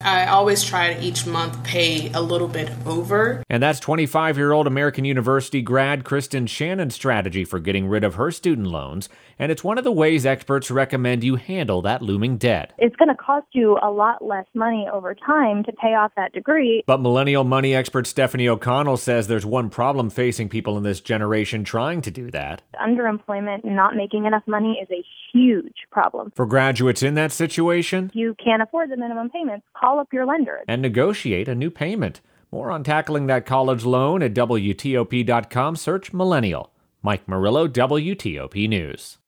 I always try to each month pay a little bit over. And that's 25-year-old American University grad Kristen Shannon's strategy for getting rid of her student loans. And it's one of the ways experts recommend you handle that looming debt. It's going to cost you a lot less money over time to pay off that degree. But millennial money expert Stephanie O'Connell says there's one problem facing people in this generation trying to do that. Underemployment, not making enough money is a huge problem. For graduates in that situation, you can't afford the minimum payments. Call up your lender and negotiate a new payment. More on tackling that college loan at WTOP.com. Search Millennial. Mike Murillo, WTOP News.